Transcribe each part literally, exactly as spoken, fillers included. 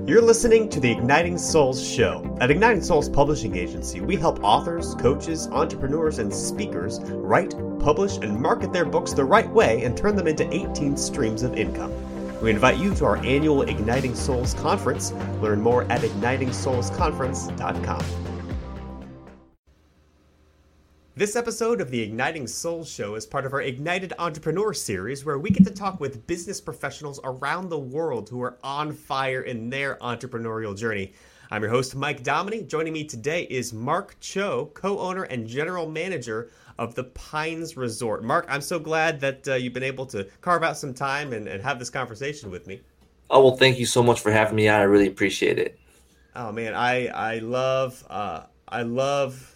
You're listening to the Igniting Souls Show. At Igniting Souls Publishing Agency, we help authors, coaches, entrepreneurs, and speakers write, publish, and market their books the right way and turn them into eighteen streams of income. We invite you to our annual Igniting Souls Conference. Learn more at igniting souls conference dot com. This episode of the Igniting Souls Show is part of our Ignited Entrepreneur series, where we get to talk with business professionals around the world who are on fire in their entrepreneurial journey. I'm your host, Mike Dominy. Joining me today is Mark Cho, co-owner and general manager of the Pines Resort. Mark, I'm so glad that uh, you've been able to carve out some time and, and have this conversation with me. Oh, well, thank you so much for having me on. I really appreciate it. Oh, man, I, I love, uh, I love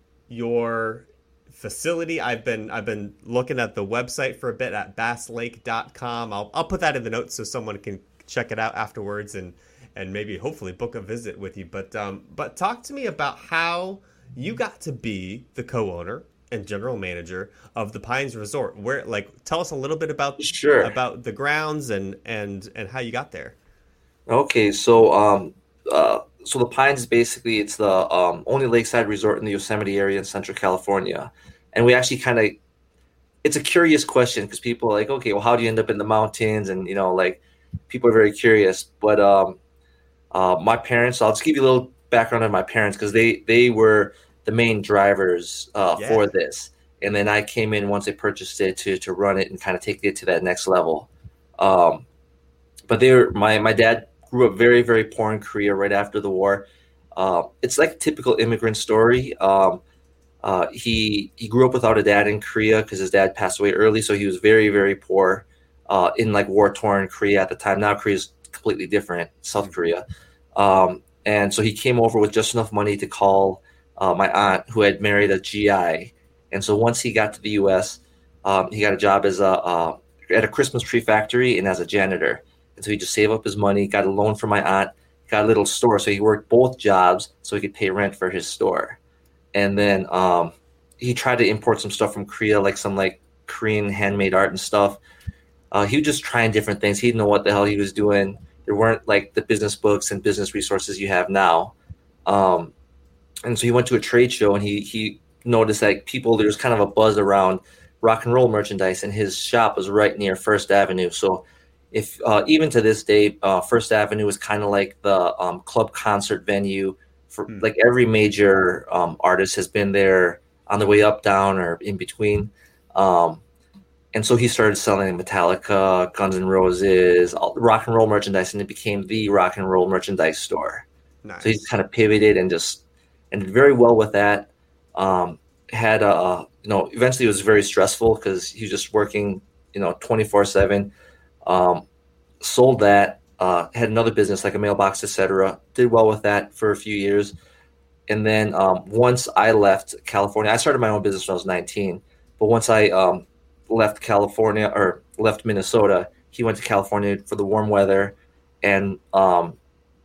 your facility. I've been I've been looking at the website for a bit at bass lake dot com. I'll I'll put that in the notes so someone can check it out afterwards and and maybe hopefully book a visit with you. But um but talk to me about how you got to be the co-owner and general manager of the Pines Resort. Where like tell us a little bit about sure. about the grounds and and and how you got there. Okay, so um uh so the Pines is basically it's the um only lakeside resort in the Yosemite area in Central California. And we actually kind of, it's a curious question because people are like, okay, well, how do you end up in the mountains? And, you know, like people are very curious. But um, uh, my parents, I'll just give you a little background on my parents because they, they were the main drivers uh, yeah. for this. And then I came in once they purchased it to to run it and kind of take it to that next level. Um, but they were, my, my dad grew up very, very poor in Korea right after the war. Uh, it's like a typical immigrant story. Um, Uh, he he grew up without a dad in Korea because his dad passed away early, so he was very, very poor uh, in like war-torn Korea at the time. Now Korea is completely different, South Korea. Um, and so he came over with just enough money to call uh, my aunt, who had married a G I. And so once he got to the U S, um, he got a job as a uh, at a Christmas tree factory and as a janitor. And so he just saved up his money, got a loan from my aunt, got a little store. So he worked both jobs so he could pay rent for his store. And then um, he tried to import some stuff from Korea, like some like Korean handmade art and stuff. Uh, he was just trying different things. He didn't know what the hell he was doing. There weren't like the business books and business resources you have now. Um, and so he went to a trade show and he he noticed that people, there was kind of a buzz around rock and roll merchandise, and his shop was right near First Avenue. So if uh, even to this day, uh, First Avenue is kind of like the um, club concert venue. For, like every major um, artist has been there on the way up, down, or in between. Um, and so he started selling Metallica, Guns N' Roses, all, rock and roll merchandise, and it became the rock and roll merchandise store. Nice. So he kind of pivoted and just and did very well with that. Um, had a, you know, eventually it was very stressful because he was just working, you know, twenty-four seven. Um, sold that. Uh, had another business like a mailbox, et cetera. Did well with that for a few years. And then um, once I left California, I started my own business when I was nineteen. But once I um, left California or left Minnesota, he went to California for the warm weather. And um,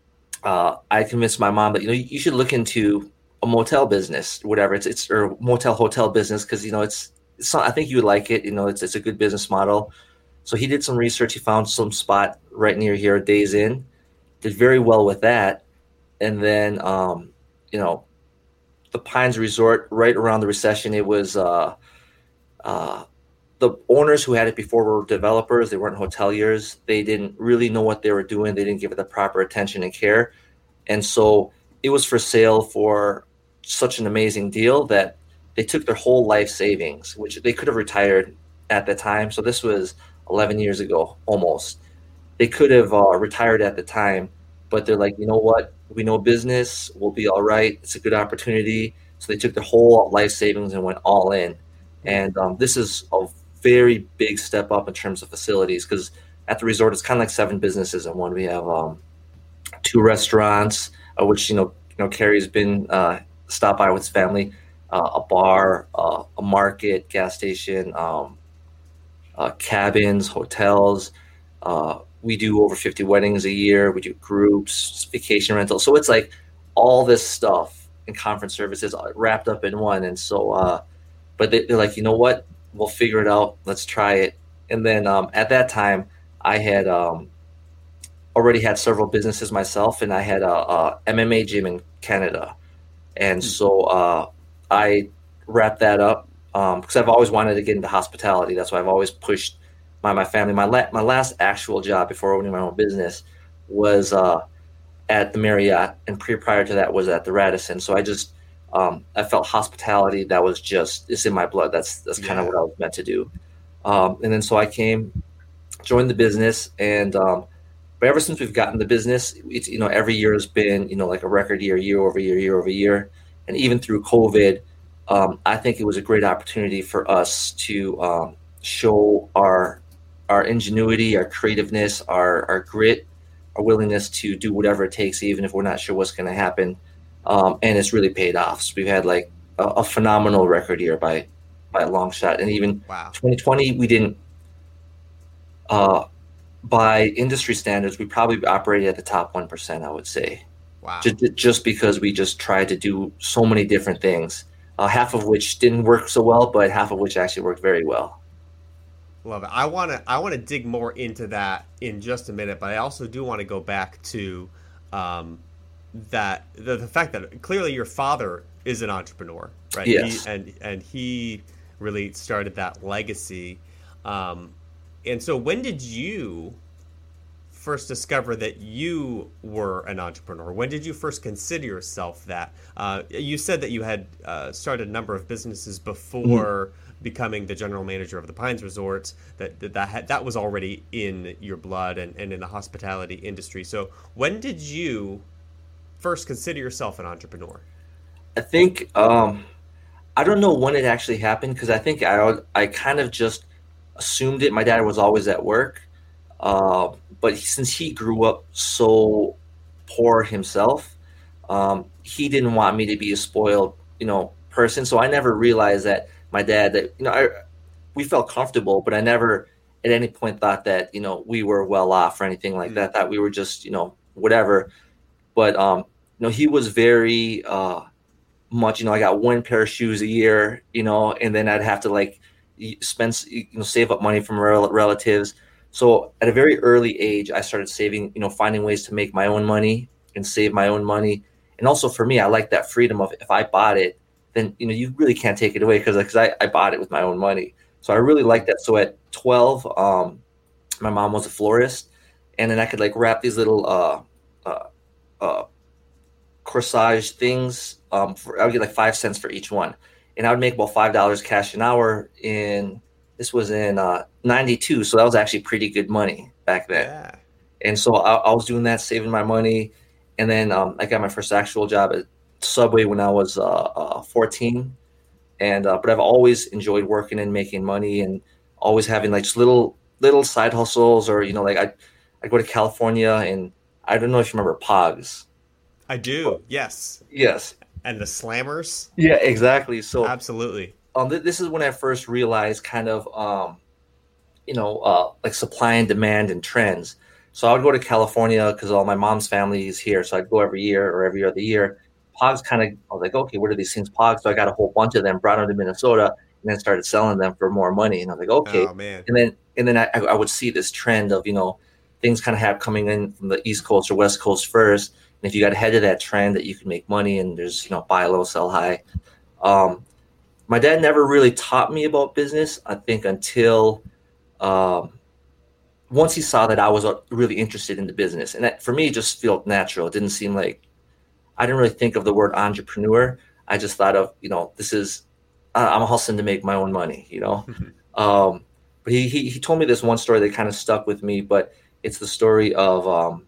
uh, I convinced my mom that, you know, you should look into a motel business, whatever it's, it's or motel hotel business. Cause you know, it's, it's not, I think you would like it. You know, it's, it's a good business model. So he did some research. He found some spot right near here, Days Inn. Did very well with that. And then, um, you know, the Pines Resort, right around the recession, it was uh, uh, the owners who had it before were developers. They weren't hoteliers. They didn't really know what they were doing. They didn't give it the proper attention and care. And so it was for sale for such an amazing deal that they took their whole life savings, which they could have retired at the time. So this was eleven years ago, almost. They could have uh, retired at the time, but they're like, you know what? We know business. We'll be all right. It's a good opportunity. So they took their whole life savings and went all in. And um, this is a very big step up in terms of facilities because at the resort, it's kind of like seven businesses in one. We have um, two restaurants, uh, which, you know, you know, Carrie's been uh, stopped by with his family, uh, a bar, uh, a market, gas station, um, Uh, cabins, hotels. Uh, we do over fifty weddings a year. We do groups, vacation rentals. So it's like all this stuff and conference services wrapped up in one. And so, uh, but they, they're like, you know what? We'll figure it out. Let's try it. And then um, at that time, I had um, already had several businesses myself, and I had a, a M M A gym in Canada. And so uh, I wrapped that up because um, I've always wanted to get into hospitality. That's why I've always pushed my, my family. My, la- my last actual job before owning my own business was uh, at the Marriott, and pre prior to that was at the Radisson. So I just um, I felt hospitality, that was just, it's in my blood. That's that's kind of Yeah. what I was meant to do. Um, and then so I came, joined the business, and um, but ever since we've gotten the business, it's, you know, every year has been, you know, like a record year, year over year, year over year. And even through COVID, um, I think it was a great opportunity for us to um, show our our ingenuity, our creativeness, our our grit, our willingness to do whatever it takes, even if we're not sure what's going to happen. Um, and it's really paid off. So we've had like a, a phenomenal record year by by a long shot. And even Wow. twenty twenty, we didn't. Uh, by industry standards, we probably operated at the top one percent, I would say. Wow. Just, just because we just tried to do so many different things, uh, half of which didn't work so well, but half of which actually worked very well. Love it. I want to I want to dig more into that in just a minute, but I also do want to go back to um, that the, the fact that clearly your father is an entrepreneur, right? Yes. He, and and he really started that legacy. Um, and so, when did you first discover that you were an entrepreneur? When did you first consider yourself that? Uh, you said that you had uh, started a number of businesses before mm-hmm. becoming the general manager of the Pines Resorts. That that that, had, that was already in your blood and, and in the hospitality industry. So when did you first consider yourself an entrepreneur? I think um, I don't know when it actually happened, because I think I I kind of just assumed it. My dad was always at work. Uh, but since he grew up so poor himself, um, he didn't want me to be a spoiled, you know, person. So I never realized that my dad, that, you know, I, we felt comfortable, but I never at any point thought that, you know, we were well off or anything like mm-hmm. that, that we were just, you know, whatever. But, um, you know, he was very uh, much, you know, I got one pair of shoes a year, you know, and then I'd have to like spend, you know, save up money from rel- relatives. So at a very early age, I started saving, you know, finding ways to make my own money and save my own money. And also for me, I like that freedom of, if I bought it, then, you know, you really can't take it away, because because I, I bought it with my own money. So I really like that. So at twelve, um, my mom was a florist, and then I could like wrap these little uh, uh, uh, corsage things. Um, for, I would get like five cents for each one. And I would make about five dollars cash an hour in, this was in uh, ninety-two, so that was actually pretty good money back then. Yeah. And so I, I was doing that, saving my money, and then um, I got my first actual job at Subway when I was uh, uh, fourteen. And uh, but I've always enjoyed working and making money, and always having like just little little side hustles, or, you know, like I I go to California, and I don't know if you remember Pogs. I do. But, yes. Yes. And the Slammers. Yeah, exactly. So absolutely. Um, th- this is when I first realized kind of, um, you know, uh, like supply and demand and trends. So I would go to California because all my mom's family is here. So I'd go every year or every other year. Pogs kind of, I was like, okay, what are these things? Pogs. So I got a whole bunch of them, brought them to Minnesota, and then started selling them for more money. And I was like, okay. Oh, man. And then, and then I, I would see this trend of, you know, things kind of have coming in from the East Coast or West Coast first. And if you got ahead of that trend, that you can make money, and there's, you know, buy low, sell high. Um, My dad never really taught me about business, I think, until um, once he saw that I was really interested in the business. And that, for me, it just felt natural. It didn't seem like, I didn't really think of the word entrepreneur. I just thought of, you know, this is, I'm hustling to make my own money, you know. um, but he, he he told me this one story that kind of stuck with me, but it's the story of um,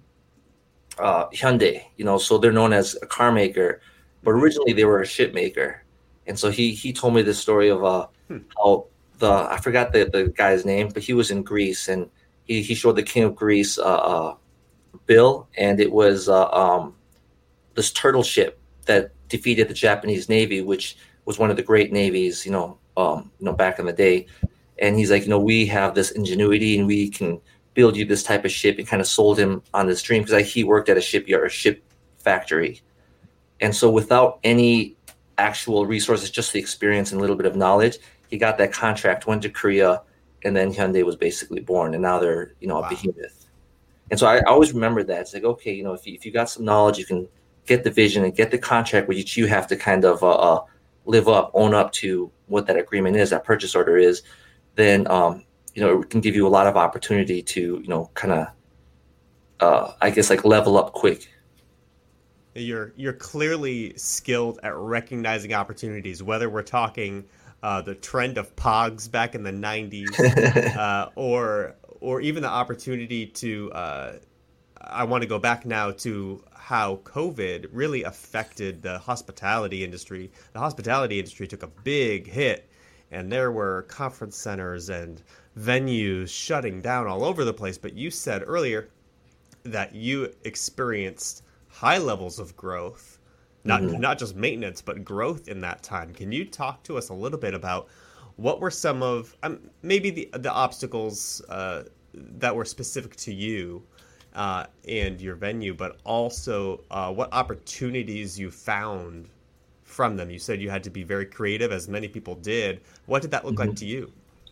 uh, Hyundai, you know. So they're known as a car maker, but originally they were a ship maker. And so he he told me this story of uh hmm. how the I forgot the, the guy's name, but he was in Greece, and he, he showed the king of Greece uh, uh bill, and it was uh, um this turtle ship that defeated the Japanese Navy, which was one of the great navies, you know, um you know back in the day. And he's like, you know, we have this ingenuity, and we can build you this type of ship, and kind of sold him on this dream, because like, he worked at a shipyard, a ship factory, and so without any actual resources, just the experience and a little bit of knowledge, he got that contract, went to Korea, and then Hyundai was basically born, and now they're, you know, a wow. behemoth. And so I, I always remember that. It's like, okay, you know, if you, if you got some knowledge, you can get the vision and get the contract, which you have to kind of uh, uh, live up, own up to what that agreement is, that purchase order is, then, um, you know, it can give you a lot of opportunity to, you know, kind of, uh, I guess, like level up quick. You're you're clearly skilled at recognizing opportunities, whether we're talking uh, the trend of Pogs back in the nineties, uh, or or even the opportunity to. Uh, I want to go back now to how COVID really affected the hospitality industry. The hospitality industry took a big hit, and there were conference centers and venues shutting down all over the place. But you said earlier that you experienced high levels of growth, not mm-hmm. not just maintenance, but growth in that time. Can you talk to us a little bit about what were some of um, maybe the the obstacles uh, that were specific to you uh, and your venue, but also uh, what opportunities you found from them? You said you had to be very creative, as many people did. What did that look mm-hmm. like to you?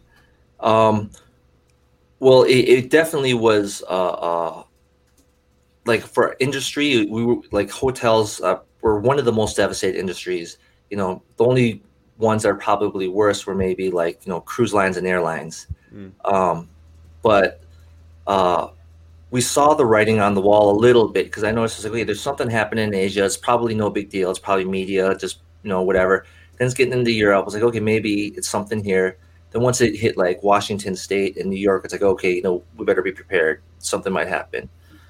Um, well, it, it definitely was. Uh, uh, Like for industry, we were like hotels uh, were one of the most devastated industries. You know, the only ones that are probably worse were maybe like, you know, cruise lines and airlines. Mm. Um, but uh, we saw the writing on the wall a little bit, because I noticed, like, okay, there's something happening in Asia. It's probably no big deal. It's probably media, just, you know, whatever. Then it's getting into Europe. I was like, okay, maybe it's something here. Then once it hit like Washington State and New York, it's like, okay, you know, we better be prepared. Something might happen.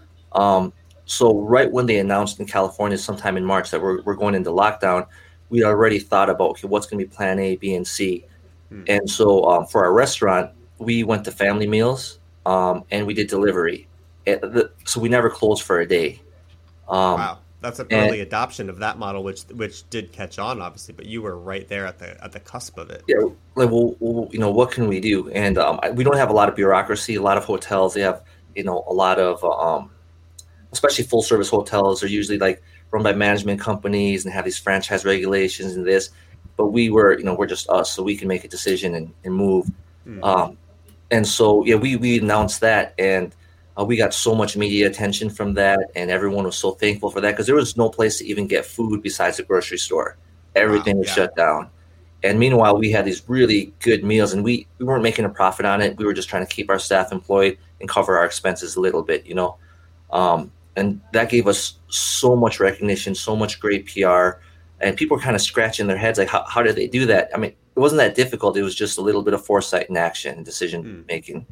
Um, so right when they announced in California sometime in March that we're, we're going into lockdown, we already thought about, okay, what's going to be plan A, B, and C. Hmm. And so um, for our restaurant, we went to family meals um, and we did delivery. The, so we never closed for a day. Um, wow. That's an and, early adoption of that model, which which did catch on, obviously, but you were right there at the at the cusp of it. Yeah, like, well, well you know, what can we do? And um, we don't have a lot of bureaucracy. A lot of hotels, they have, you know, a lot of um, especially full service hotels are usually like run by management companies and have these franchise regulations and this, but we were, you know, we're just us, so we can make a decision and, and move. Mm-hmm. Um, and so, yeah, we, we announced that, and uh, we got so much media attention from that, and everyone was so thankful for that, because there was no place to even get food besides the grocery store. Everything wow, was yeah. shut down. And meanwhile, we had these really good meals, and we, we weren't making a profit on it. We were just trying to keep our staff employed and cover our expenses a little bit, you know. Um, and that gave us so much recognition, so much great P R, and people were kind of scratching their heads like, how, how did they do that? I mean, it wasn't that difficult. It was just a little bit of foresight and action and decision mm. making.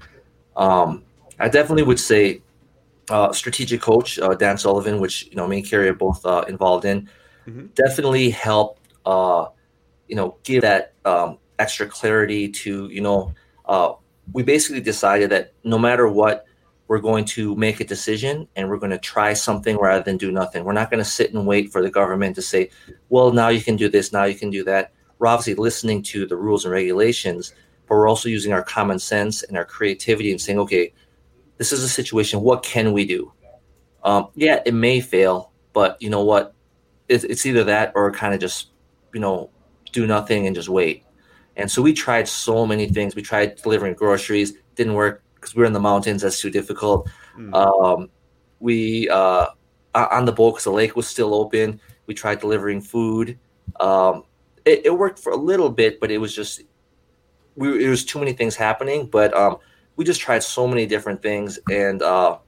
Um, I definitely would say uh, strategic coach, uh, Dan Sullivan, which, you know, me and Carrie are both uh, involved in, mm-hmm. definitely helped, uh, you know, give that um, extra clarity to, you know, uh, we basically decided that no matter what, we're going to make a decision and we're going to try something rather than do nothing. We're not going to sit and wait for the government to say, well, now you can do this, now you can do that. We're obviously listening to the rules and regulations, but we're also using our common sense and our creativity and saying, okay, this is a situation. What can we do? Um, yeah, it may fail, but you know what? It's, it's either that or kind of just, you know, do nothing and just wait. And so we tried so many things. We tried delivering groceries, didn't work, because we were in the mountains. That's too difficult. Mm. Um, we uh, on the boat, because the lake was still open, we tried delivering food. Um, it, it worked for a little bit, but it was just we. It was too many things happening. But um, we just tried so many different things. And uh,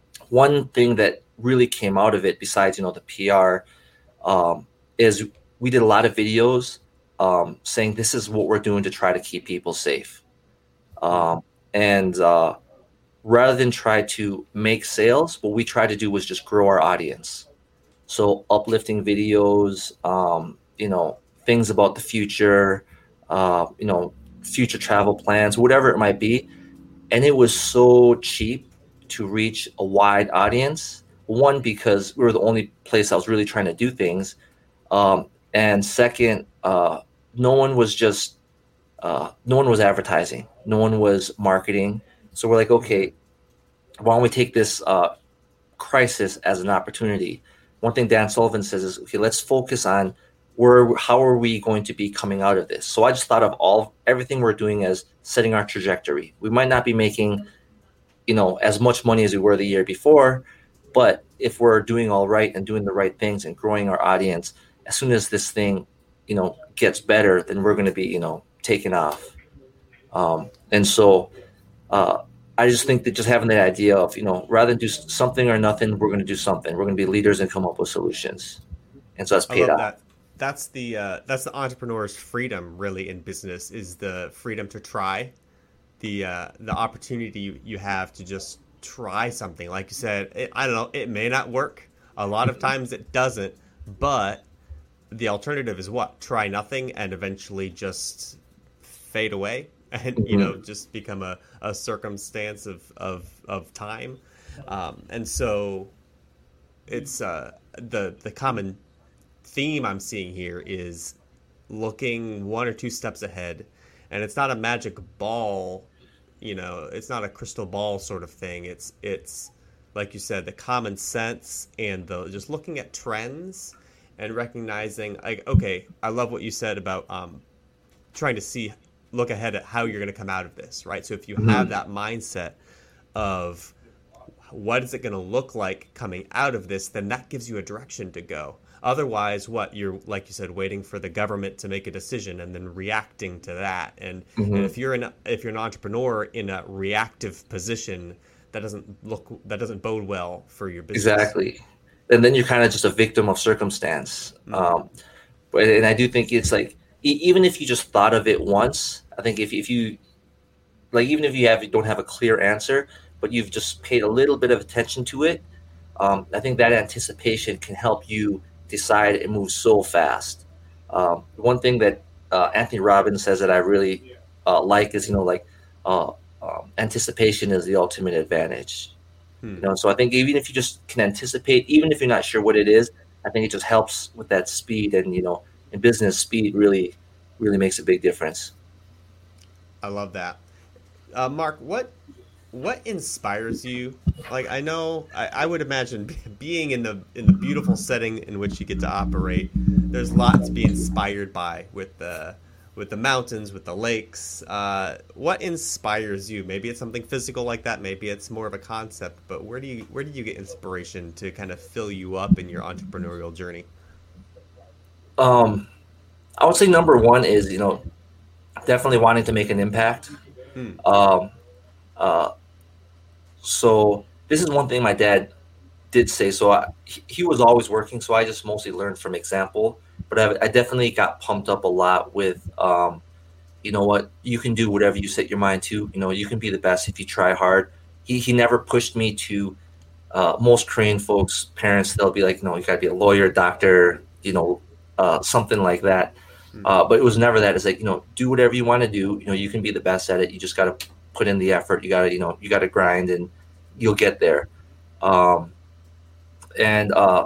one thing that really came out of it, besides, you know, the P R, um, is we did a lot of videos um, saying this is what we're doing to try to keep people safe. Um, And uh, rather than try to make sales, what we tried to do was just grow our audience. So uplifting videos, um, you know, things about the future, uh, you know, future travel plans, whatever it might be. And it was so cheap to reach a wide audience. One, because we were the only place I was really trying to do things. Um, and second, uh, no one was just Uh, no one was advertising. No one was marketing. So we're like, okay, why don't we take this uh, crisis as an opportunity? One thing Dan Sullivan says is, okay, let's focus on where, how are we going to be coming out of this? So I just thought of all everything we're doing as setting our trajectory. We might not be making you know, as much money as we were the year before, but if we're doing all right and doing the right things and growing our audience, as soon as this thing, you know, gets better, then we're going to be, you know, taken off. Um, and so uh, I just think that just having that idea of, you know, rather than do something or nothing, we're going to do something. We're going to be leaders and come up with solutions. And so that's I paid love off. that. That's the uh, that's the entrepreneur's freedom, really, in business, is the freedom to try, the uh, the opportunity you, you have to just try something. Like you said, it, I don't know, it may not work. A lot of times it doesn't, but the alternative is what? Try nothing and eventually just fade away and, you know, just become a, a circumstance of, of, of time. Um, and so it's uh, the the common theme I'm seeing here is looking one or two steps ahead. And it's not a magic ball, you know, it's not a crystal ball sort of thing. It's, it's like you said, the common sense and the just looking at trends and recognizing, like, okay, I love what you said about um, trying to see, look ahead at how you're going to come out of this, right? So if you mm-hmm. have that mindset of what is it going to look like coming out of this, then that gives you a direction to go. Otherwise, what you're, like you said, waiting for the government to make a decision and then reacting to that. And, mm-hmm. and if you're an if you're an entrepreneur in a reactive position, that doesn't look that doesn't bode well for your business. Exactly. And then you're kind of just a victim of circumstance. Mm-hmm. Um, but and I do think it's like even if you just thought of it once, I think if if you like even if you have you don't have a clear answer, but you've just paid a little bit of attention to it, um, I think that anticipation can help you decide and move so fast. Um, one thing that uh, Anthony Robbins says that I really uh, like is, you know, like uh, um, anticipation is the ultimate advantage. Hmm. You know, so I think even if you just can anticipate, even if you're not sure what it is, I think it just helps with that speed. And, you know, in business, speed really, really makes a big difference. I love that. Uh, Mark, what what inspires you? Like, I know, I, I would imagine being in the in the beautiful setting in which you get to operate, there's a lot to be inspired by with the with the mountains, with the lakes. Uh, what inspires you? Maybe it's something physical like that. Maybe it's more of a concept. But where do you where do you get inspiration to kind of fill you up in your entrepreneurial journey? Um, I would say number one is, you know, definitely wanting to make an impact. Hmm. Um, uh, so this is one thing my dad did say. So I, he was always working, so I just mostly learned from example. But I, I definitely got pumped up a lot with, um, you know what, you can do whatever you set your mind to. You know, you can be the best if you try hard. He he never pushed me to. Uh, most Korean folks, parents, they'll be like, no, you got to be a lawyer, doctor, you know, uh, something like that. Mm-hmm. Uh, but it was never that. It's like, you know, do whatever you want to do. You know, you can be the best at it. You just got to put in the effort. You got to, you know, you got to grind and you'll get there. Um, and uh,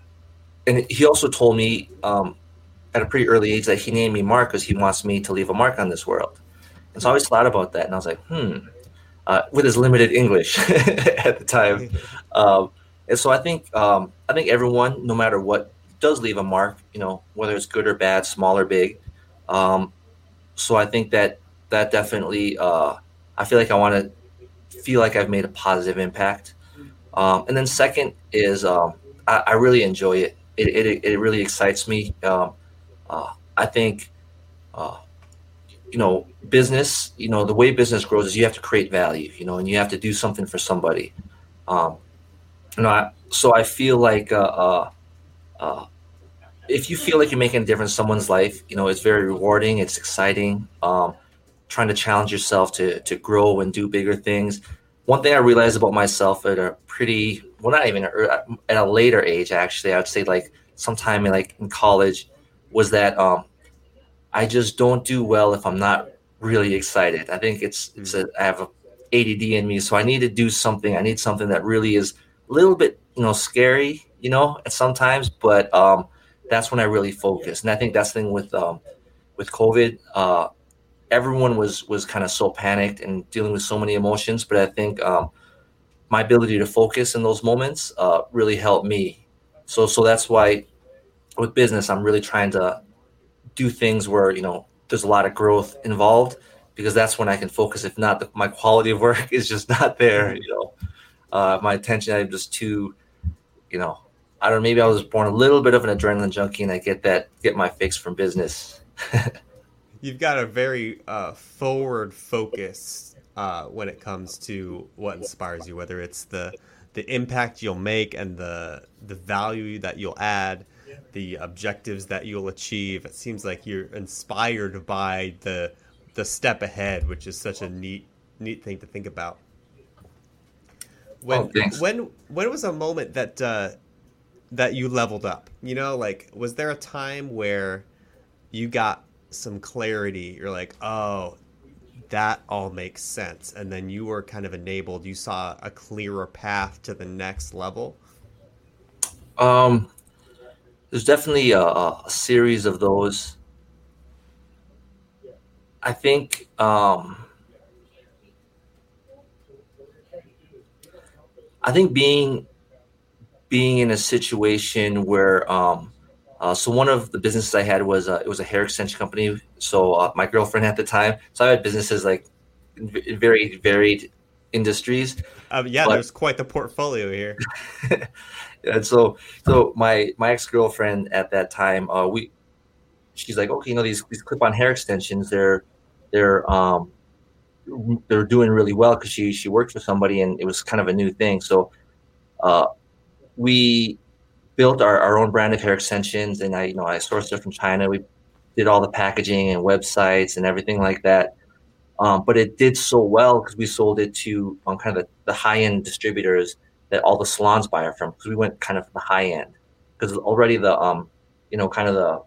and he also told me um, at a pretty early age that he named me Mark because he wants me to leave a mark on this world. And so I always thought about that. And I was like, hmm, uh, with his limited English at the time. Um, and so I think um, I think everyone, no matter what, does leave a mark, you know, whether it's good or bad, small or big. Um, so I think that that definitely, uh, I feel like I want to feel like I've made a positive impact. Um, and then second is um, I, I really enjoy it. It, it. it really excites me. Um, uh, I think, uh, you know, business, you know, the way business grows is you have to create value, you know, and you have to do something for somebody. Um, you know, I, so I feel like, uh, uh, uh, if you feel like you're making a difference in someone's life, you know, it's very rewarding. It's exciting. Um, trying to challenge yourself to to grow and do bigger things. One thing I realized about myself at a pretty, well, not even a, at a later age, actually, I would say like sometime in like in college, was that um, I just don't do well if I'm not really excited. I think it's it's a, I have a A D D in me, so I need to do something. I need something that really is a little bit, you know, scary, you know, at sometimes, but um, that's when I really focus. And I think that's the thing with um, with COVID. Uh, everyone was was kind of so panicked and dealing with so many emotions, but I think um, my ability to focus in those moments uh, really helped me. So so that's why with business, I'm really trying to do things where, you know, there's a lot of growth involved, because that's when I can focus. If not, the, my quality of work is just not there. You know, uh, my attention, I'm just too, you know, I don't know, maybe I was born a little bit of an adrenaline junkie and I get that, get my fix from business. You've got a very uh, forward focus uh, when it comes to what inspires you, whether it's the the impact you'll make and the the value that you'll add, the objectives that you'll achieve. It seems like you're inspired by the the step ahead, which is such a neat neat thing to think about. When Oh, when when was a moment that uh, that you leveled up? You know, like was there a time where you got some clarity? You're like, oh, that all makes sense, and then you were kind of enabled. You saw a clearer path to the next level. Um, there's definitely a, a series of those. I think um, I think being being in a situation where um, uh, so one of the businesses I had was uh, it was a hair extension company. So uh, my girlfriend at the time, so I had businesses like in v- very varied industries. Um, yeah, But there's quite the portfolio here. and so so my my ex girlfriend at that time, uh, we she's like, okay, you know these these clip on hair extensions, they're they're um they're doing really well because she she worked for somebody and it was kind of a new thing. So uh, we built our, our own brand of hair extensions, and I you know I sourced it from China. We did all the packaging and websites and everything like that. Um, but it did so well because we sold it to um, kind of the, the high end distributors that all the salons buy it from. Because we went kind of the high end because already the um you know kind of the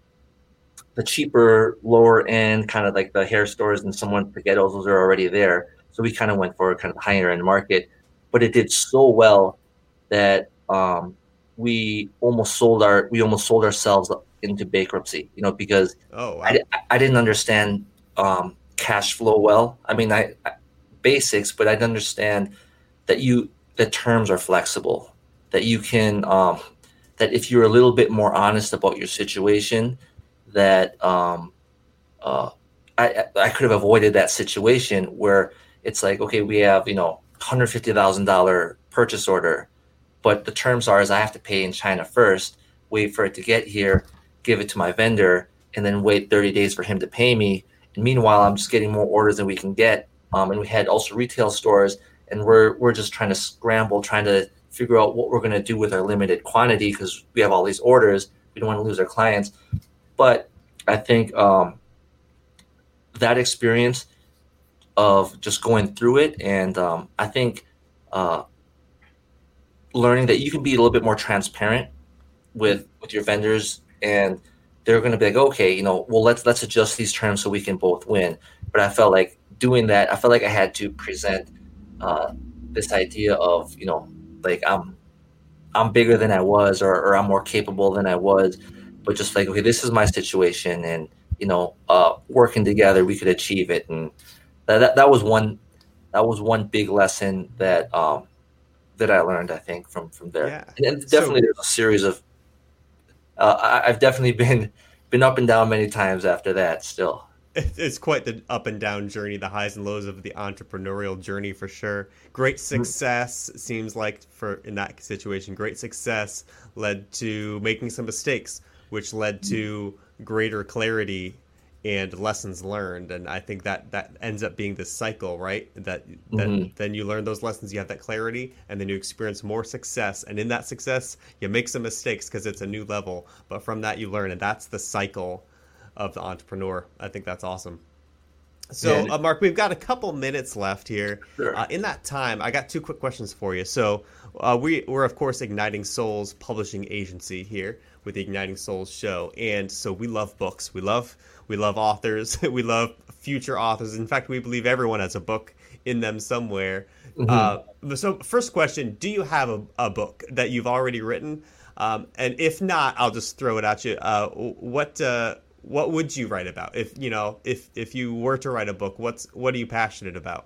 the cheaper lower end kind of like the hair stores and someone Pagettos, those are already there. So we kind of went for kind of the higher end market, but it did so well that um, we almost sold our we almost sold ourselves into bankruptcy. You know, because Oh I, wow. di- I didn't understand um, cash flow well. I mean, I, I basics, but I didn't understand that you the terms are flexible. That you can um, that if you're a little bit more honest about your situation, that um, uh, I I could have avoided that situation where it's like, okay, we have you know one hundred fifty thousand dollar purchase order, but the terms are is I have to pay in China first, wait for it to get here, give it to my vendor, and then wait thirty days for him to pay me. And meanwhile, I'm just getting more orders than we can get. Um, and we had also retail stores, and we're we're just trying to scramble, trying to figure out what we're going to do with our limited quantity because we have all these orders. We don't want to lose our clients. But I think um, that experience of just going through it, and um, I think uh, learning that you can be a little bit more transparent with with your vendors, and they're going to be like, okay, you know, well, let's let's adjust these terms so we can both win. But I felt like doing that, I felt like I had to present uh, this idea of, you know, like I'm I'm bigger than I was, or, or I'm more capable than I was, but just like, okay, this is my situation, and you know, uh, working together, we could achieve it. And that, that that was one that was one big lesson that um, that I learned, I think, from from there. Yeah. And, and So definitely, there's a series of uh, I, I've definitely been been up and down many times after that. Still, it's quite the up and down journey, the highs and lows of the entrepreneurial journey for sure. Great success seems like for in that situation, great success led to making some mistakes, which led to greater clarity and lessons learned. And I think that that ends up being this cycle, right? That that Mhm. then you learn those lessons, you have that clarity, and then you experience more success. And in that success, you make some mistakes because it's a new level. But from that, you learn, and that's the cycle of the entrepreneur. I think that's awesome. So, Yeah. uh, Mark, we've got a couple minutes left here. Sure. Uh, in that time, I got two quick questions for you. So, uh, we, we're, of course, Igniting Souls publishing agency here with the Igniting Souls show. And so we love books. We love we love authors. We love future authors. In fact, we believe everyone has a book in them somewhere. Mhm. Uh, so, first question, do you have a, a book that you've already written? Um, and if not, I'll just throw it at you. Uh, what... Uh, What would you write about if you know if if you were to write a book? What's what are you passionate about?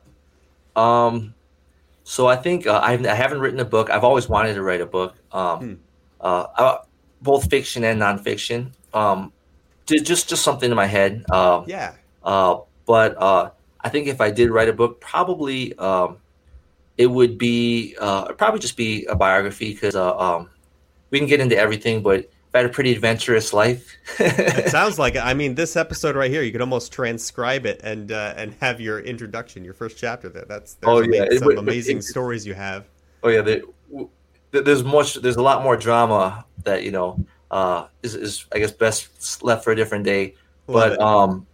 Um, so I think uh, I've, I haven't written a book. I've always wanted to write a book, um, Hmm. uh, uh, both fiction and nonfiction. Um, ju- just just something in my head. Uh, Yeah, uh, But uh, I think if I did write a book, probably um, it would be uh, it'd probably just be a biography because uh, um, we can get into everything, but I've had a pretty adventurous life. It sounds like it. I mean, this episode right here, you could almost transcribe it and uh, and have your introduction, your first chapter there. That's there's Oh yeah, some it, amazing it, stories you have. Oh yeah, there, there's much. There's a lot more drama that you know uh, is, is I guess best left for a different day. Love But it. um,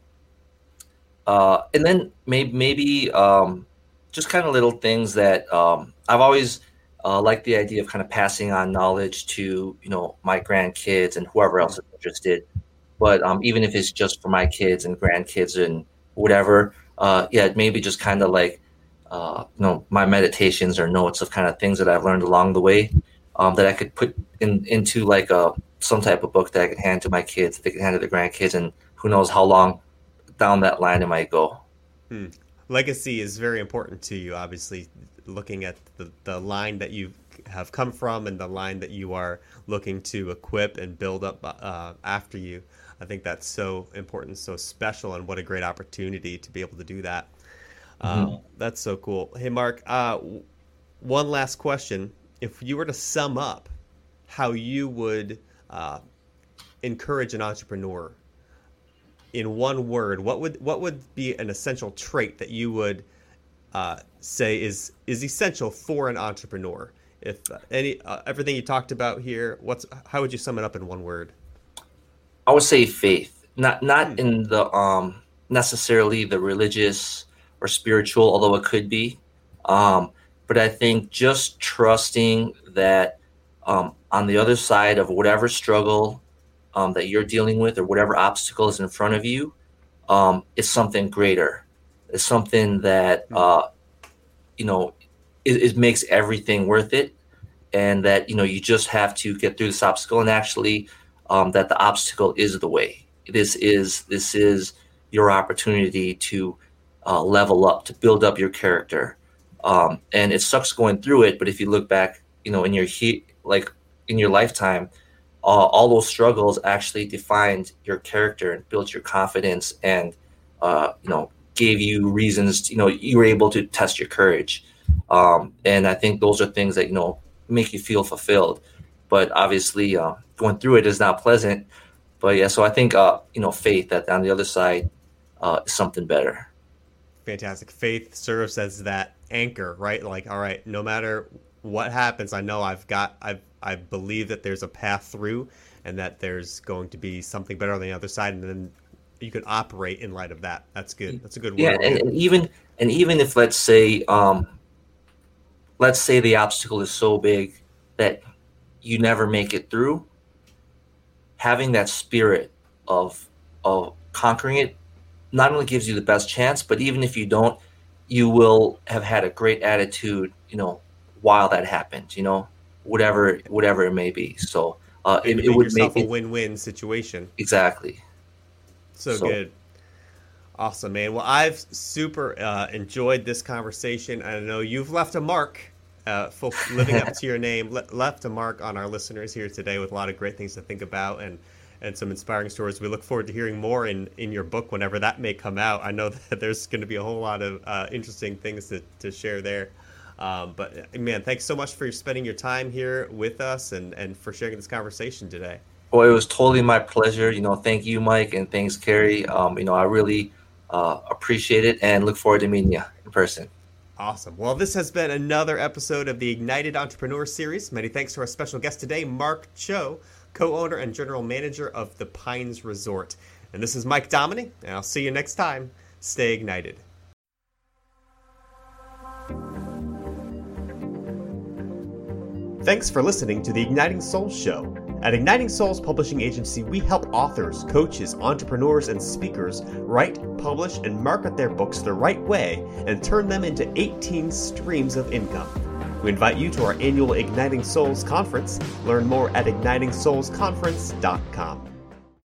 uh, and then maybe maybe um, just kind of little things that um, I've always uh, liked the idea of kind of passing on knowledge to you know my grandkids and whoever else is interested. But um, even if it's just for my kids and grandkids and whatever, uh, yeah, maybe just kind of like. Uh, you know, my meditations or notes of kind of things that I've learned along the way um, that I could put in into like a some type of book that I could hand to my kids, that they could hand to their grandkids, and who knows how long down that line it might go. Hmm. Legacy is very important to you, obviously, looking at the, the line that you have come from and the line that you are looking to equip and build up uh, after you. I think that's so important, so special, and what a great opportunity to be able to do that. Um, mm-hmm. That's so cool. Hey, Mark, uh, one last question. If you were to sum up how you would uh, encourage an entrepreneur in one word, what would what would be an essential trait that you would uh, say is is essential for an entrepreneur? If uh, any uh, everything you talked about here, what's how would you sum it up in one word? I would say faith, not not hmm. in the um, necessarily the religious or spiritual, although it could be. Um, but I think just trusting that um, on the other side of whatever struggle um, that you're dealing with or whatever obstacle is in front of you, um, is something greater. It's something that, uh, you know, it, it makes everything worth it. And that, you know, you just have to get through this obstacle, and actually um, that the obstacle is the way. This is, this is your opportunity to Uh, level up, to build up your character, um, and it sucks going through it. But if you look back, you know, in your he like in your lifetime, uh, all those struggles actually defined your character and built your confidence, and uh, you know, gave you reasons. You know, you were able to test your courage, um, and I think those are things that you know make you feel fulfilled. But obviously, uh, going through it is not pleasant. But yeah, so I think uh, you know, faith that on the other side uh, is something better. Fantastic. Faith serves as that anchor, right? Like, all right, no matter what happens, I know I've got, I've, I believe that there's a path through, and that there's going to be something better on the other side, and then you can operate in light of that. That's good. That's a good word. Yeah, and, and even and even if let's say, um, let's say the obstacle is so big that you never make it through, having that spirit of of conquering it not only gives you the best chance, but even if you don't, you will have had a great attitude, you know, while that happened, you know, whatever, whatever it may be. So uh, it, it would yourself make a win-win situation. Exactly. So, so good. Awesome, man. Well, I've super uh, enjoyed this conversation. I know you've left a mark, uh, full, living up to your name, le- left a mark on our listeners here today with a lot of great things to think about, and and some inspiring stories. We look forward to hearing more in, in your book whenever that may come out. I know that there's going to be a whole lot of uh, interesting things to, to share there. Um, but, man, thanks so much for spending your time here with us and, and for sharing this conversation today. Well, it was totally my pleasure. You know, thank you, Mike, and thanks, Carrie. Um, you know, I really uh, appreciate it and look forward to meeting you in person. Awesome. Well, this has been another episode of the Ignited Entrepreneur Series. Many thanks to our special guest today, Mark Cho, co-owner and general manager of the Pines Resort. And this is Mike Dominy, and I'll see you next time. Stay ignited. Thanks for listening to the Igniting Souls Show. At Igniting Souls Publishing Agency, we help authors, coaches, entrepreneurs, and speakers write, publish, and market their books the right way and turn them into eighteen streams of income. We invite you to our annual Igniting Souls Conference. Learn more at igniting souls conference dot com.